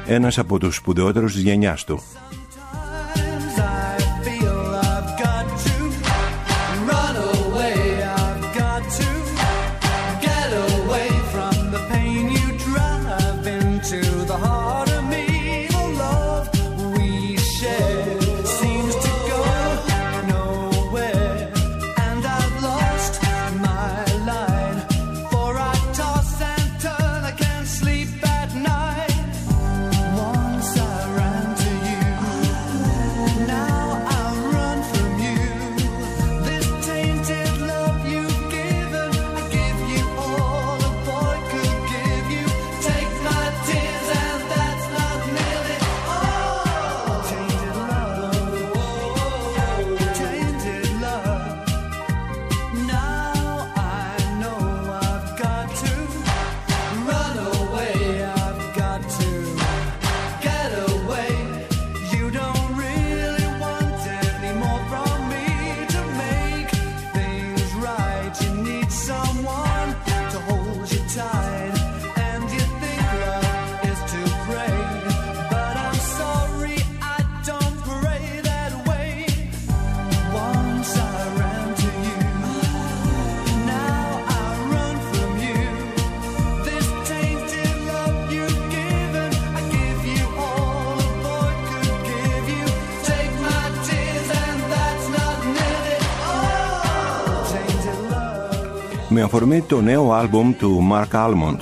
ένας από τους σπουδαιότερους της γενιάς του. Με αφορμή το νέο άλμπουμ του Mark Almond.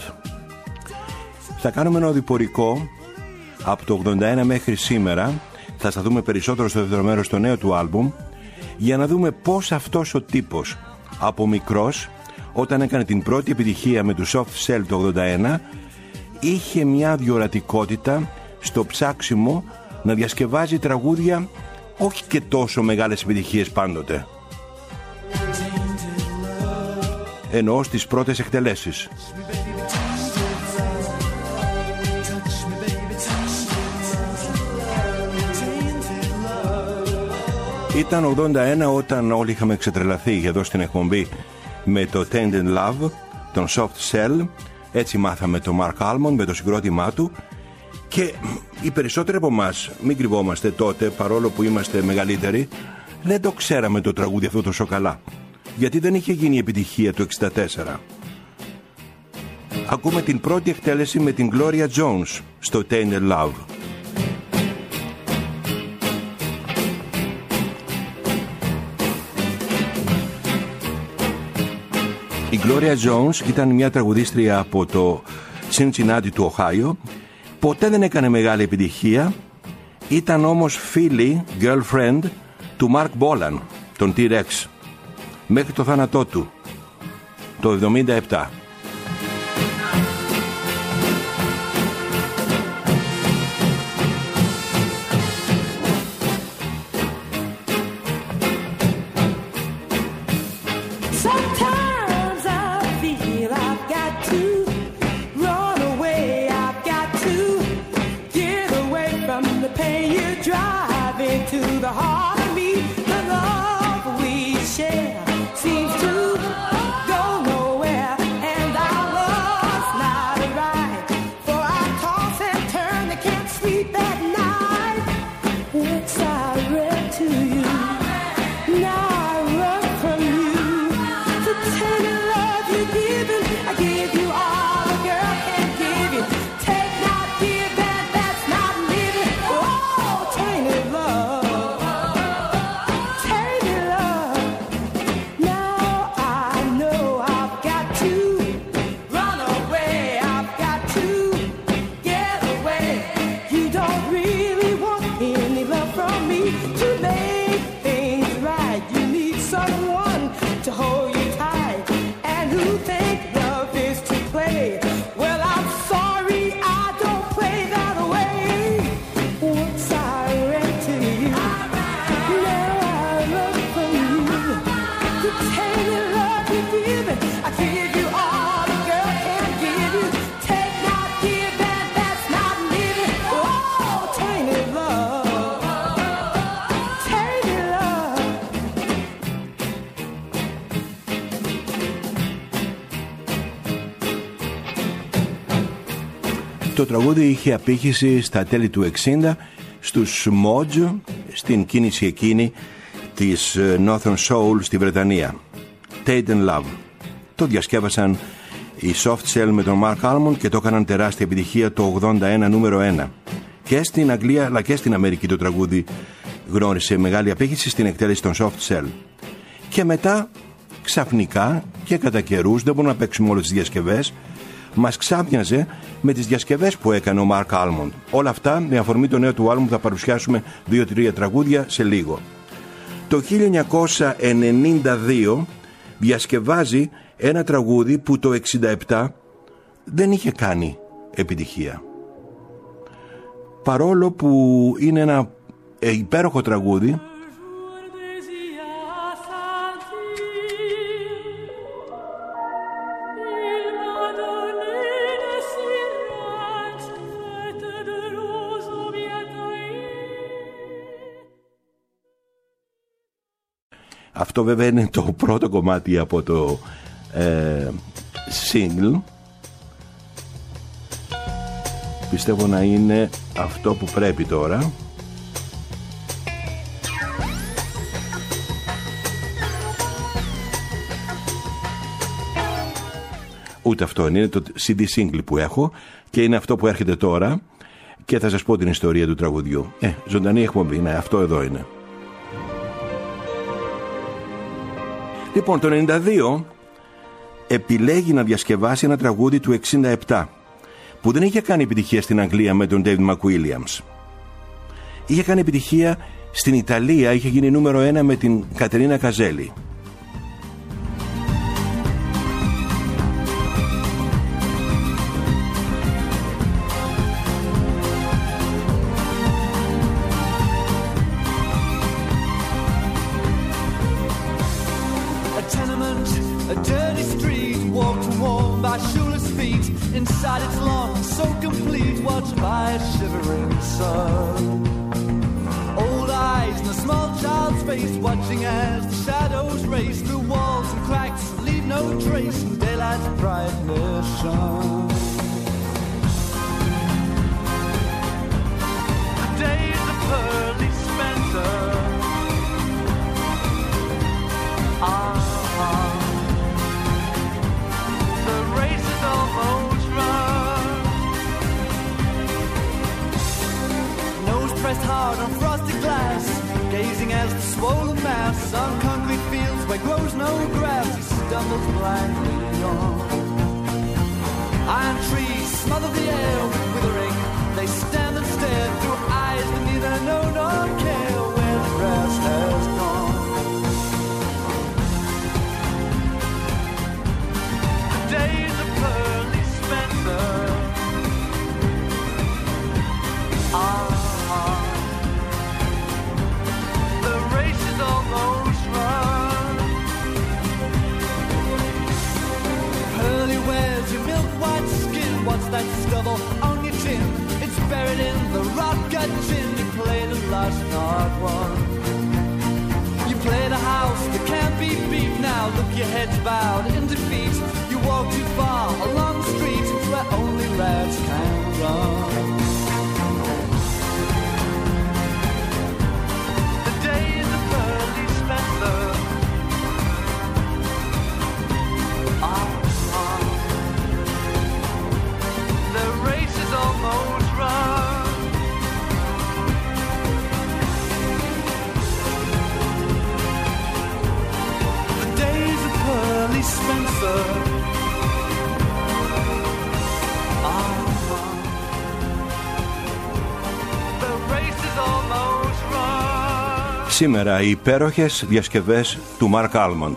Θα κάνουμε ένα οδηπορικό από το 81 μέχρι σήμερα. Θα σταθούμε περισσότερο στο δεύτερο μέρος στο νέο του άλμπουμ, για να δούμε πώς αυτός ο τύπος από μικρός, όταν έκανε την πρώτη επιτυχία με του Soft Cell το 81, είχε μια διορατικότητα στο ψάξιμο να διασκευάζει τραγούδια όχι και τόσο μεγάλες επιτυχίες πάντοτε. Εννοώ στις πρώτες εκτελέσεις. Ήταν 81 όταν όλοι είχαμε ξετρελαθεί εδώ στην εκπομπή με το Tainted Love, τον Soft Cell. Έτσι μάθαμε το Mark Almond με το συγκρότημά του. Και οι περισσότεροι από εμάς, μην κρυβόμαστε τότε, παρόλο που είμαστε μεγαλύτεροι, δεν το ξέραμε το τραγούδι αυτό τόσο καλά, γιατί δεν είχε γίνει η επιτυχία του 64. Ακούμε την πρώτη εκτέλεση με την Gloria Jones στο Tainted Love. Η Gloria Jones ήταν μια τραγουδίστρια από το Cincinnati του Οχάιο. Ποτέ δεν έκανε μεγάλη επιτυχία. Ήταν όμως φίλη, girlfriend του Mark Bolan, τον T-Rex, μέχρι το θάνατό του το 77. Το τραγούδι είχε απήχηση στα τέλη του 60 στους Modge, στην κίνηση εκείνη της Northern Soul στη Βρετανία. Tate and Love. Το διασκεύασαν οι Soft Cell με τον Mark Almond και το έκαναν τεράστια επιτυχία το 81 νούμερο 1. Και στην Αγγλία αλλά και στην Αμερική το τραγούδι γνώρισε μεγάλη απήχηση στην εκτέλεση των Soft Cell. Και μετά ξαφνικά και κατά καιρούς, δεν μπορούμε να παίξουμε όλες τις διασκευές, μας ξάπνιαζε με τις διασκευές που έκανε ο Mark Almond. Όλα αυτά με αφορμή το νέο του άλμπουμ θα παρουσιάσουμε 2-3 τραγούδια σε λίγο. Το 1992 διασκευάζει ένα τραγούδι που το 1967 δεν είχε κάνει επιτυχία. Παρόλο που είναι ένα υπέροχο τραγούδι, αυτό βέβαια είναι το πρώτο κομμάτι από το single. Πιστεύω να είναι αυτό που πρέπει τώρα. Ούτε αυτό είναι το CD single που έχω και είναι αυτό που έρχεται τώρα και θα σας πω την ιστορία του τραγουδιού. Ζωντανή εκπομπή, ναι, αυτό εδώ είναι. Λοιπόν, το 92 επιλέγει να διασκευάσει ένα τραγούδι του 67 που δεν είχε κάνει επιτυχία στην Αγγλία με τον David McWilliams. Είχε κάνει επιτυχία στην Ιταλία, είχε γίνει νούμερο 1 με την Κατερίνα Καζέλη. Σήμερα οι υπέροχες διασκευές του Mark Almond.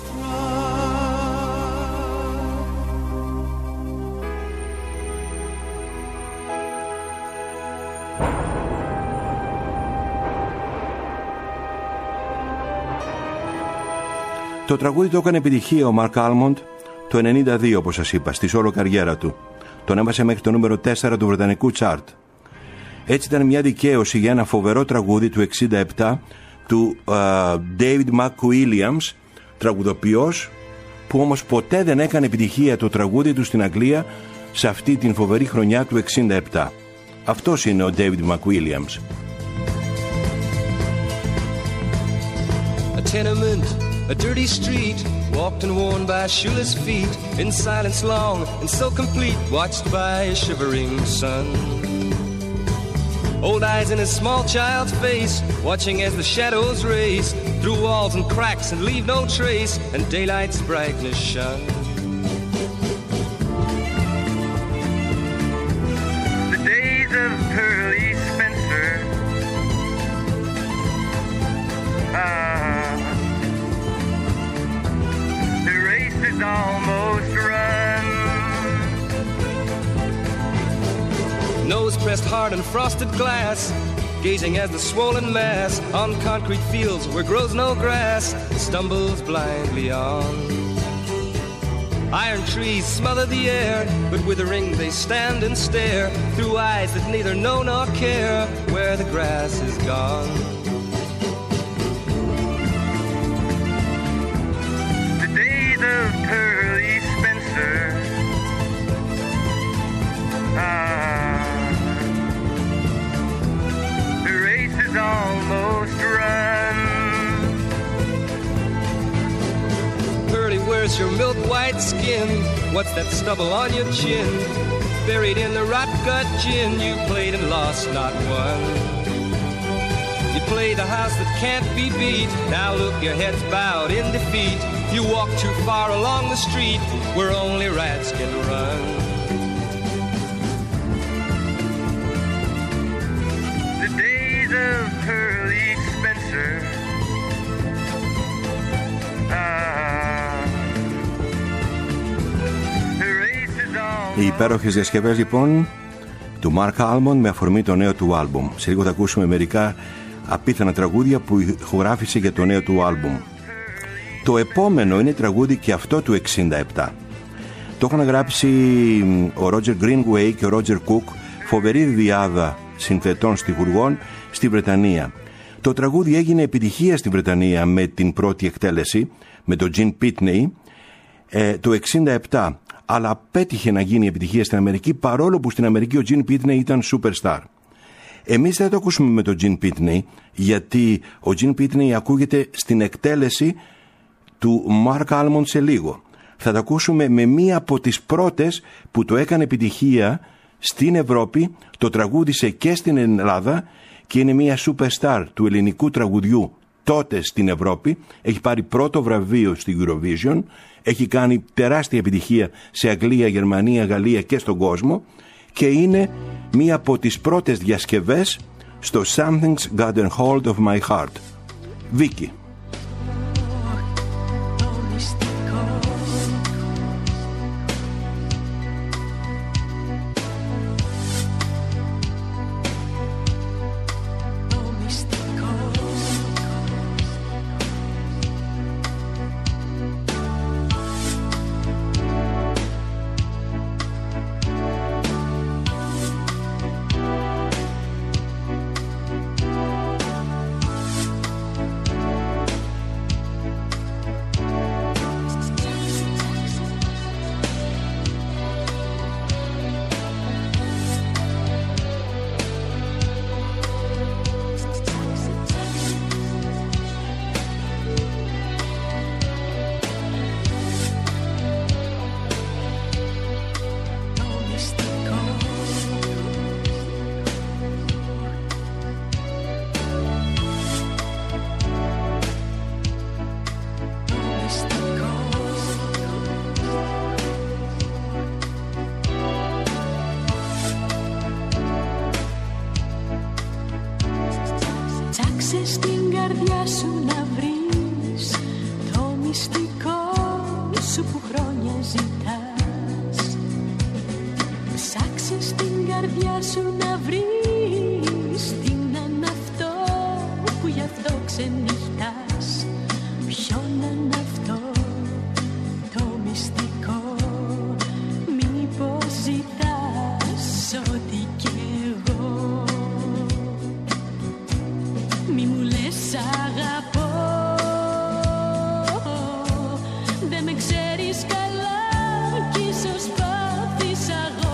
Το τραγούδι το έκανε επιτυχία ο Mark Almond το 92, όπως σας είπα, στη solo καριέρα του. Τον έβασε μέχρι το νούμερο 4 του βρετανικού chart. Έτσι ήταν μια δικαίωση για ένα φοβερό τραγούδι του 67 του David McWilliams, τραγουδοποιός που όμως ποτέ δεν έκανε επιτυχία το τραγούδι του στην Αγγλία σε αυτή την φοβερή χρονιά του 67. Αυτός είναι ο David McWilliams. A tenement, a dirty street, walked and worn by shoeless feet, in silence long and so complete, watched by a shivering sun. Old eyes in a small child's face, watching as the shadows race through walls and cracks and leave no trace, and daylight's brightness shone. The days of Pearly Spencer, the race is almost run. Nose pressed hard in frosted glass, gazing as the swollen mass on concrete fields where grows no grass stumbles blindly on. Iron trees smother the air, but withering they stand and stare through eyes that neither know nor care where the grass is gone. The days of Pearly Spencer, the race is almost run. Pearly, where's your milk white skin? What's that stubble on your chin? Buried in the rot gut gin, you played and lost not one. You played the house that can't be beat, now look, your head's bowed in defeat. You walk too far along the street where only rats can run. The days of Pearly Spencer, the race is all. Οι υπέροχες διασκευές λοιπόν του Mark Almond με αφορμή το νέο του άλμπουμ. Σε λίγο θα ακούσουμε μερικά απίθανα τραγούδια που ηχογράφησε για το νέο του άλμπουμ. Το επόμενο είναι τραγούδι και αυτό του 67. Το είχαν γράψει ο Roger Greenway και ο Roger Cook, φοβερή διάδα συνθετών στιχουργών στη Βρετανία. Το τραγούδι έγινε επιτυχία στη Βρετανία με την πρώτη εκτέλεση, με τον Gene Pitney, το 67. Αλλά απέτυχε να γίνει επιτυχία στην Αμερική, παρόλο που στην Αμερική ο Gene Pitney ήταν superstar. Εμείς δεν το ακούσουμε με τον Gene Pitney, γιατί ο Gene Pitney ακούγεται στην εκτέλεση του Mark Almond σε λίγο. Θα το ακούσουμε με μία από τις πρώτες που το έκανε επιτυχία στην Ευρώπη, το τραγούδισε και στην Ελλάδα και είναι μία superstar του ελληνικού τραγουδιού τότε στην Ευρώπη. Έχει πάρει πρώτο βραβείο στη Eurovision, έχει κάνει τεράστια επιτυχία σε Αγγλία, Γερμανία, Γαλλία και στον κόσμο και είναι μία από τις πρώτες διασκευές στο Something's Gotten Hold of My Heart. Βίκυ. Στην καρδιά σου να βρεις το μυστικό σου που χρόνια ζητάς. Ψάξε στην καρδιά σου να βρεις τι είναι αυτό που γι' αυτό ξενυχτάς. Ποιο είναι αυτό το μυστικό, μήπως ζητάς ό,τι κι εγώ. Μη μου λες αγαπώ, δεν με ξέρεις καλά κι ίσως πάθεις αγώ.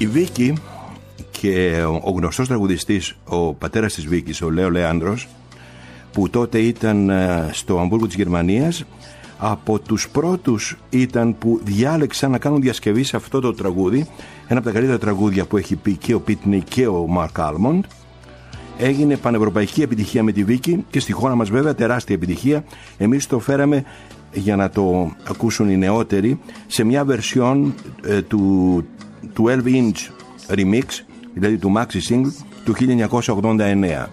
Η Βίκη και ο γνωστός τραγουδιστής, ο πατέρας της Βίκης, ο Λέο Λέανδρος, που τότε ήταν στο Αμβούργο της Γερμανίας, από τους πρώτους ήταν που διάλεξαν να κάνουν διασκευή σε αυτό το τραγούδι, ένα από τα καλύτερα τραγούδια που έχει πει και ο Πίτνεϊ και ο Μαρκ Άλμοντ. Έγινε πανευρωπαϊκή επιτυχία με τη Βίκη και στη χώρα μας βέβαια τεράστια επιτυχία. Εμείς το φέραμε για να το ακούσουν οι νεότεροι σε μια version του 12-inch remix, δηλαδή του maxi single του 1989.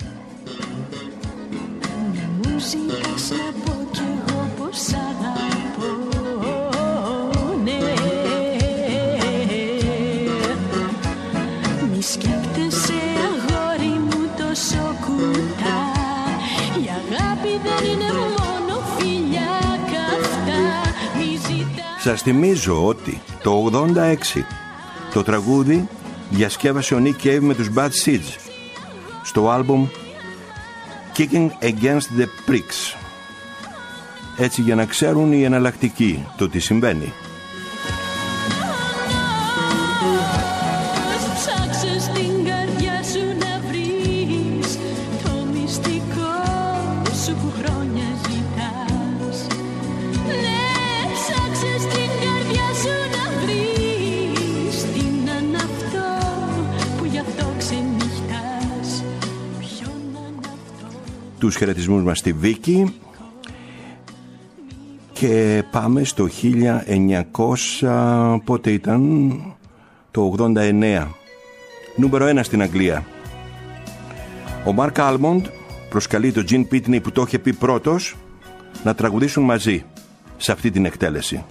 Σας θυμίζω ότι το 86 το τραγούδι διασκεύασε ο Nick Cave με τους Bad Seeds στο άλμπουμ Kicking Against the Pricks. Έτσι για να ξέρουν οι εναλλακτικοί το τι συμβαίνει. Τους χαιρετισμούς μας στη Βίκη και πάμε στο 1900, πότε ήταν, το 89, νούμερο 1 στην Αγγλία. Ο Μαρκ Άλμοντ προσκαλεί τον Τζιν Πίτνεϊ, που το είχε πει πρώτος, να τραγουδήσουν μαζί σε αυτή την εκτέλεση.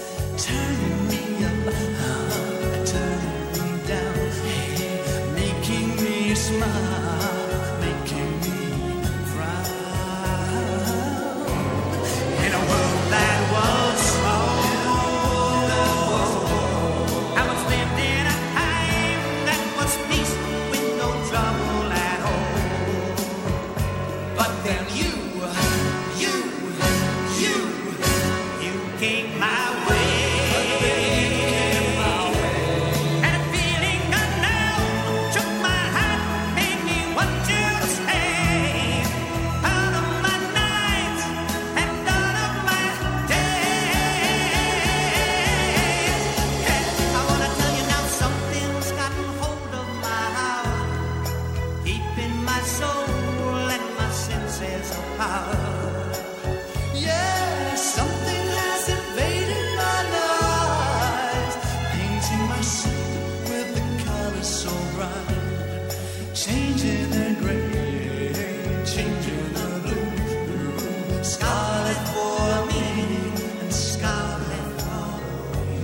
Turning me up, turning me down, making them. You came my way. And a feeling unknown took my heart, made me want to stay. Out of my nights and out of my days. Hey, I wanna tell you now, something's gotten hold of my heart, deep in my soul and my senses of power. Yeah, something has invaded my life, painting my soul with the colors so bright, changing the gray, changing the blue, scarlet for me and scarlet for you.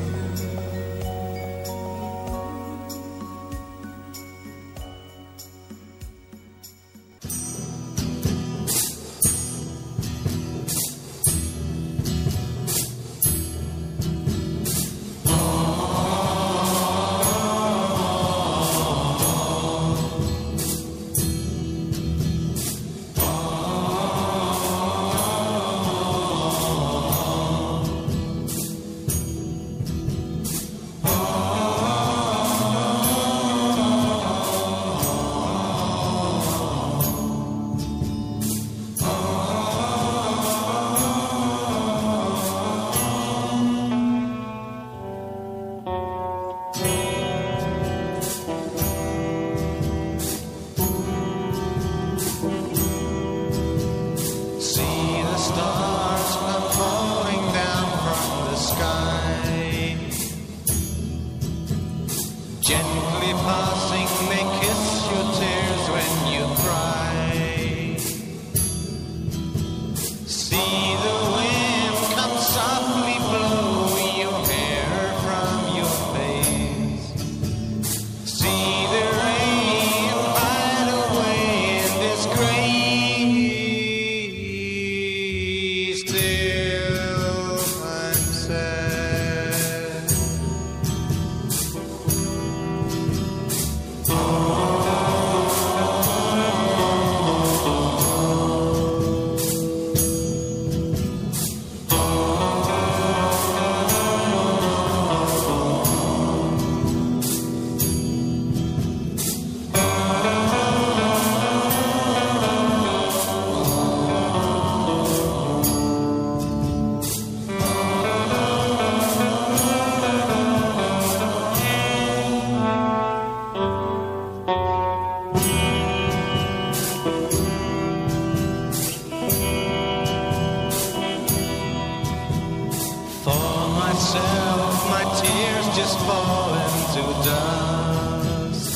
See the stars come falling down from the sky, gently passing, they kiss your tears when you cry. See the wind come softly blow your hair from your face. See the rain hide away in this gray. Still I'm sad. For myself, my tears just fall into dust.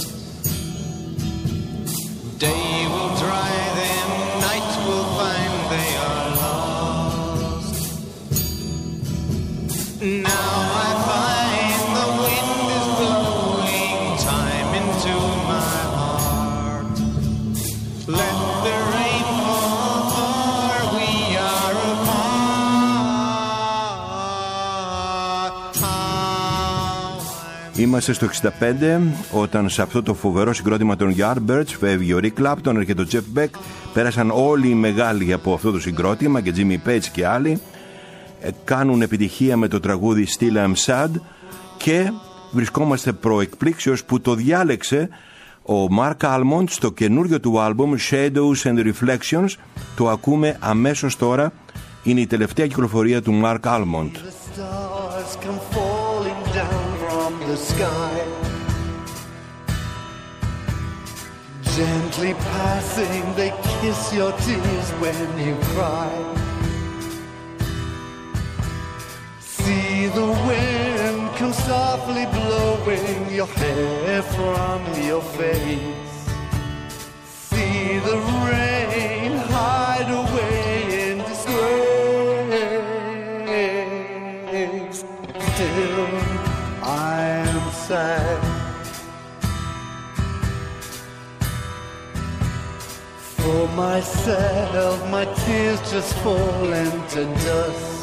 Day will dry them, night will find they are lost. Now I find the wind is blowing time into my heart. Let the rain fall, for we are apart. Είμαστε στο 65 όταν σε αυτό το φοβερό συγκρότημα των Yardbirds φεύγει ο Rick Clapton, έρχεται ο Jeff Beck. Πέρασαν όλοι οι μεγάλοι από αυτό το συγκρότημα και Jimmy Page και άλλοι. Κάνουν επιτυχία με το τραγούδι Still I'm Sad και βρισκόμαστε προεκπλήξεως που το διάλεξε ο Mark Almond στο καινούριο του άλμπουμ Shadows and Reflections. Το ακούμε αμέσως τώρα. Είναι η τελευταία κυκλοφορία του Mark Almond. The stars come falling down from the sky, gently passing, they kiss your tears when you cry. See the wind come softly blowing your hair from your face. See the rain hide away in disgrace. Still I am sad. For myself, my tears just fall into dust.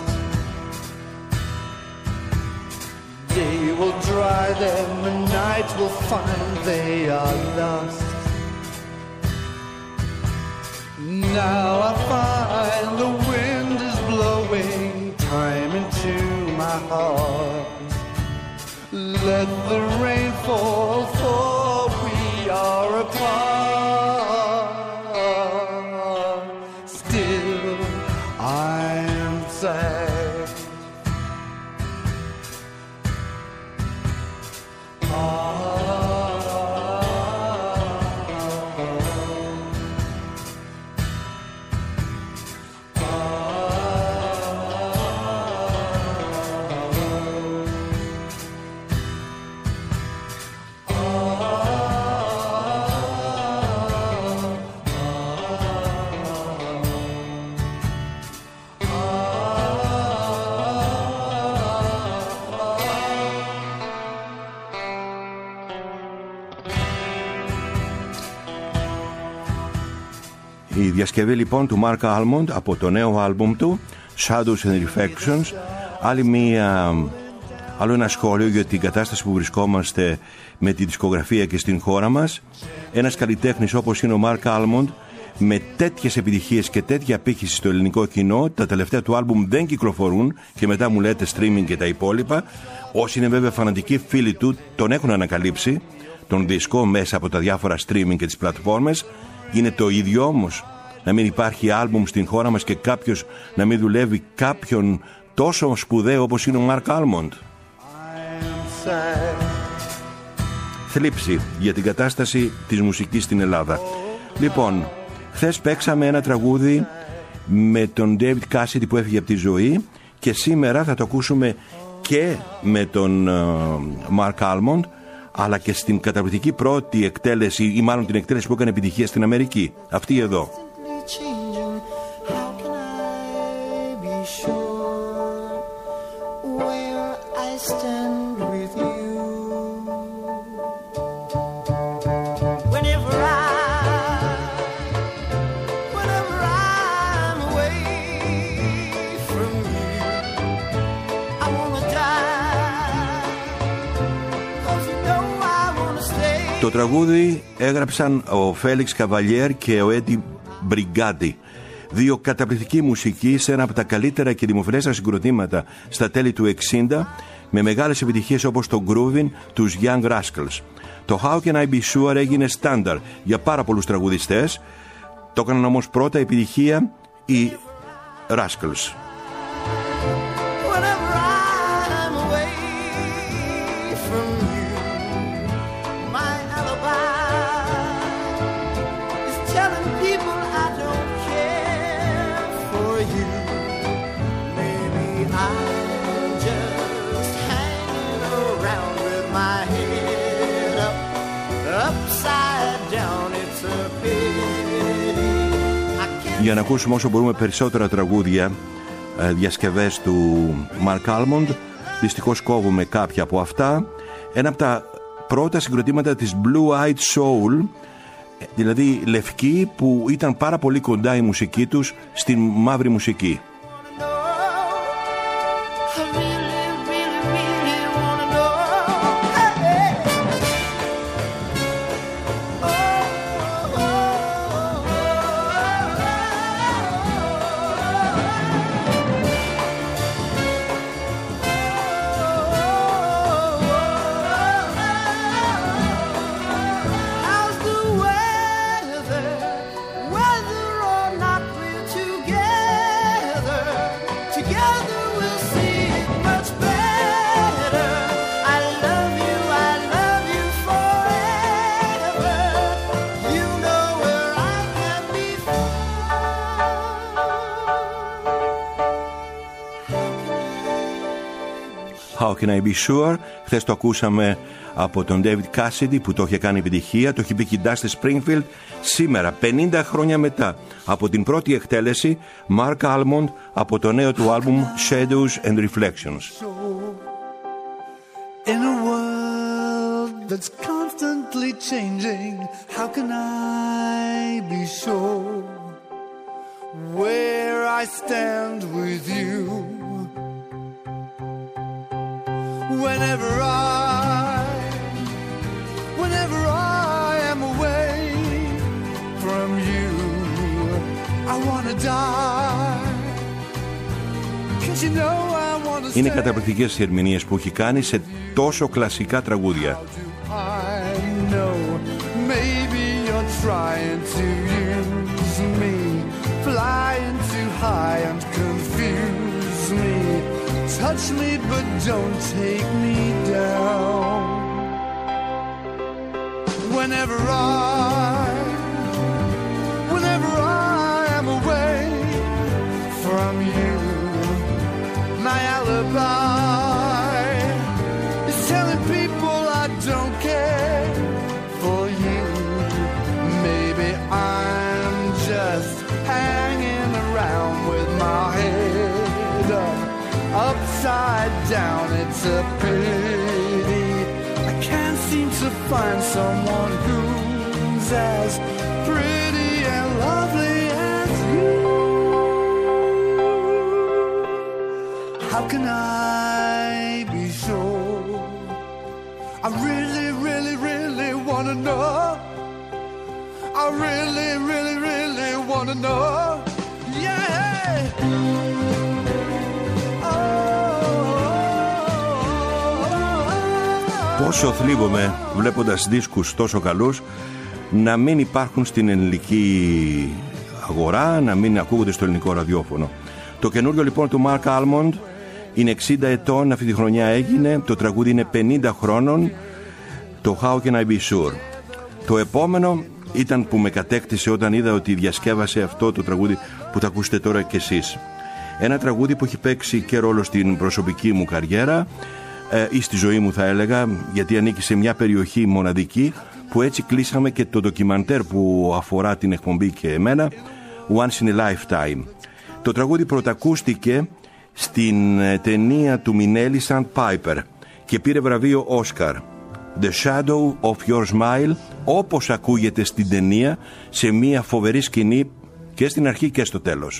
Day will dry them and night will find they are lost. now I find the wind is blowing time into my heart. Let the rain fall, for we are apart. Still I am sad. Η διασκευή λοιπόν του Mark Almond από το νέο άλμπουμ του Shadows and Reflections. Άλλο ένα σχόλιο για την κατάσταση που βρισκόμαστε με τη δισκογραφία και στην χώρα μας. Ένας καλλιτέχνης όπως είναι ο Mark Almond, με τέτοιες επιτυχίες και τέτοια απήχηση στο ελληνικό κοινό, τα τελευταία του άλμπουμ δεν κυκλοφορούν και μετά μου λέτε streaming και τα υπόλοιπα. Όσοι είναι βέβαια φανατικοί φίλοι του τον έχουν ανακαλύψει τον δίσκο μέσα από τα διάφορα streaming και τις πλατφόρμες. Είναι το ίδιο όμως να μην υπάρχει άλμπουμ στην χώρα μας και κάποιος να μην δουλεύει κάποιον τόσο σπουδαίο όπως είναι ο Mark Almond? Θλίψη για την κατάσταση της μουσικής στην Ελλάδα. Λοιπόν, χθες παίξαμε ένα τραγούδι με τον David Cassidy που έφυγε από τη ζωή και σήμερα θα το ακούσουμε και με τον Mark Almond, αλλά και στην καταπληκτική πρώτη εκτέλεση, ή μάλλον την εκτέλεση που έκανε επιτυχία στην Αμερική. Αυτή εδώ. Το τραγούδι έγραψαν ο Φέλιξ Καβαλιέρ και ο Έντι Μπριγκάντι, δύο καταπληκτικοί μουσικοί σε ένα από τα καλύτερα και δημοφιλέστερα συγκροτήματα στα τέλη του 60, με μεγάλες επιτυχίες όπως το Groovin τους Young Rascals. Το How Can I Be Sure έγινε στάνταρ για πάρα πολλούς τραγουδιστές, το έκαναν όμως πρώτα επιτυχία οι Rascals. Για να ακούσουμε όσο μπορούμε περισσότερα τραγούδια, διασκευές του Mark Almond, δυστυχώς κόβουμε κάποια από αυτά. Ένα από τα πρώτα συγκροτήματα της Blue Eyed Soul, δηλαδή λευκοί που ήταν πάρα πολύ κοντά η μουσική τους στην μαύρη μουσική. How Can I Be Sure? Χθες το ακούσαμε από τον David Cassidy που το είχε κάνει επιτυχία, το έχει πει και η Dusty Springfield. Σήμερα, 50 χρόνια μετά από την πρώτη εκτέλεση, Mark Almond από το νέο του άλμπουμ Shadows and Reflections. In a world that's constantly changing, how can I be sure where I stand with you? Whenever I am away from you, I wanna die. 'Cause you know I wanna stay. Είναι καταπληκτικές οι ερμηνείες που έχει κάνει σε τόσο κλασικά τραγούδια. I know maybe you're trying to use me, flying too high and confuse me. Touch me but don't take me down. Whenever I am away from you, my alibi is telling people I don't care for you. Maybe I'm just hanging around with my head up, upside down. It's a pity I can't seem to find someone who's as pretty and lovely as you. How can I be sure? I really, really, really wanna know. I really, really, really wanna know. Yeah. Πόσο θλίβομαι βλέποντας δίσκους τόσο καλούς να μην υπάρχουν στην ελληνική αγορά, να μην ακούγονται στο ελληνικό ραδιόφωνο. Το καινούριο λοιπόν του Mark Almond είναι 60 ετών, αυτή τη χρονιά έγινε, το τραγούδι είναι 50 χρόνων, το How Can I Be Sure. Το επόμενο ήταν που με κατέκτησε όταν είδα ότι διασκεύασε αυτό το τραγούδι που θα ακούσετε τώρα κι εσείς. Ένα τραγούδι που έχει παίξει και ρόλο στην προσωπική μου καριέρα ή στη ζωή μου θα έλεγα, γιατί ανήκει σε μια περιοχή μοναδική που έτσι κλείσαμε και το ντοκιμαντέρ που αφορά την εκπομπή και εμένα, Once in a Lifetime. Το τραγούδι πρωτακούστηκε στην ταινία του Μινέλη Sandpiper και πήρε βραβείο Όσκαρ. The Shadow of Your Smile, όπως ακούγεται στην ταινία, σε μια φοβερή σκηνή και στην αρχή και στο τέλος.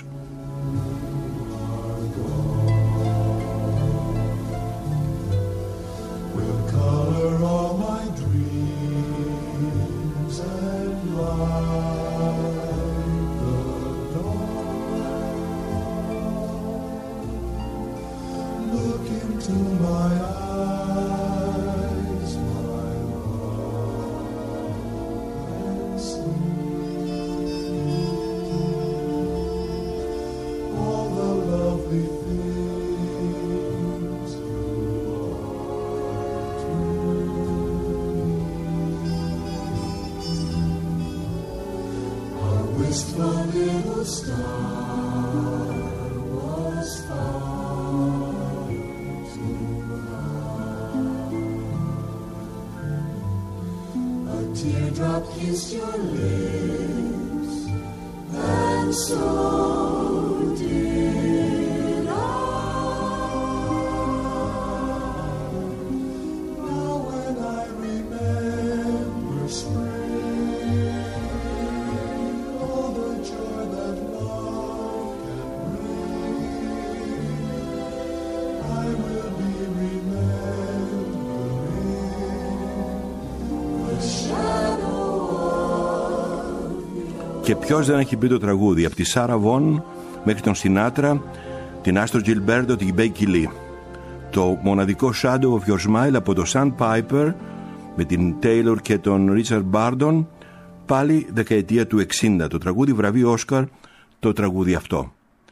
Και ποιος δεν έχει πει το τραγούδι, από τη Σάρα Βον μέχρι τον Σινάτρα, την Άστρο Τζιλμπέρντο, την Μπέικι Λί. Το μοναδικό Shadow of Your Smile από το Sandpiper με την Taylor και τον Richard Bardon, πάλι δεκαετία του 60. Το τραγούδι βραβείο Όσκαρ, το τραγούδι αυτό.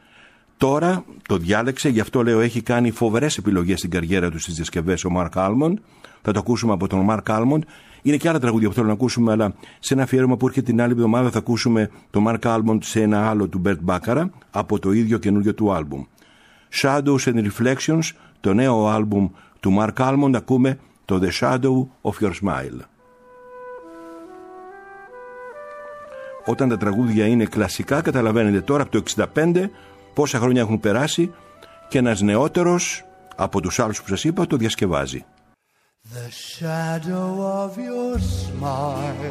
Τώρα το διάλεξε, γι' αυτό λέω έχει κάνει φοβερές επιλογές στην καριέρα του στις διασκευές ο Mark Almond. Θα το ακούσουμε από τον Mark Almond. Είναι και άλλα τραγούδια που θέλω να ακούσουμε, αλλά σε ένα αφιέρωμα που έρχεται την άλλη εβδομάδα θα ακούσουμε τον Mark Almond σε ένα άλλο του Bert Bacharach από το ίδιο καινούριο του άλμπουμ. Shadows and Reflections, το νέο άλμπουμ του Mark Almond, ακούμε το The Shadow of Your Smile. Όταν τα τραγούδια είναι κλασικά, καταλαβαίνετε τώρα από το 65 πόσα χρόνια έχουν περάσει και ένας νεότερος από τους άλλους που σας είπα το διασκευάζει. The shadow of your smile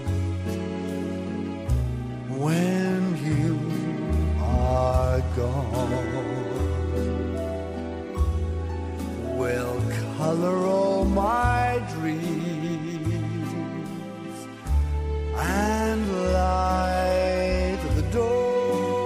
when you are gone will color all my dreams and light the door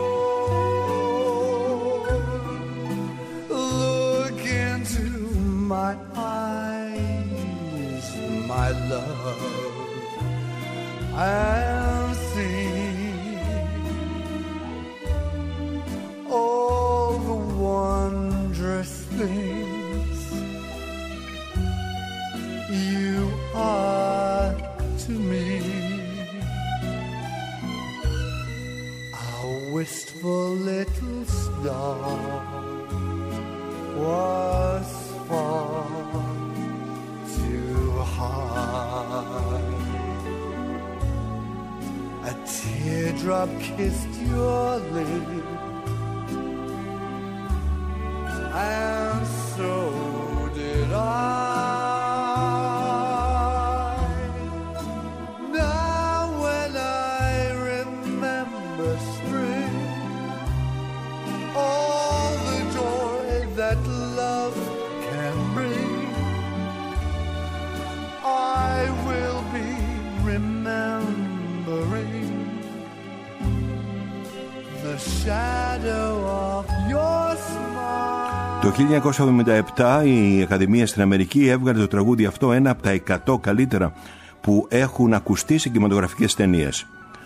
wistful little star was far too high. A teardrop kissed your lips, and so did I. Now when I remember spring, all the joy that love can bring, I will be remembering the shadow of your smile. Το 1977 η Ακαδημία στην Αμερική έβγαλε το τραγούδι αυτό ένα από τα 100 καλύτερα που έχουν ακουστεί σε κινηματογραφικές ταινίες.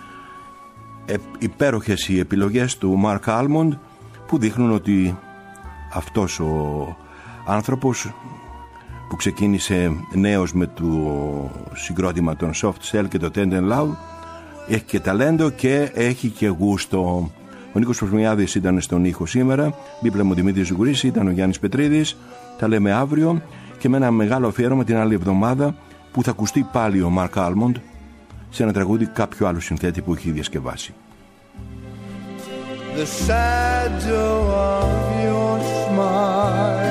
Υπέροχες οι επιλογές του Mark Almond που δείχνουν ότι αυτός ο άνθρωπος που ξεκίνησε νέος με το συγκρότημα των Soft Cell και το Tender Love έχει και ταλέντο και έχει και γούστο. Ο Νίκος Προσμιάδης ήταν στον ήχο σήμερα, δίπλα μου ο Δημήτρης Ζουγουρής, ήταν ο Γιάννης Πετρίδης. Τα λέμε αύριο και με ένα μεγάλο αφιέρωμα την άλλη εβδομάδα που θα ακουστεί πάλι ο Mark Almond σε ένα τραγούδι κάποιο άλλο συνθέτη που έχει διασκευάσει. The shadow of your smile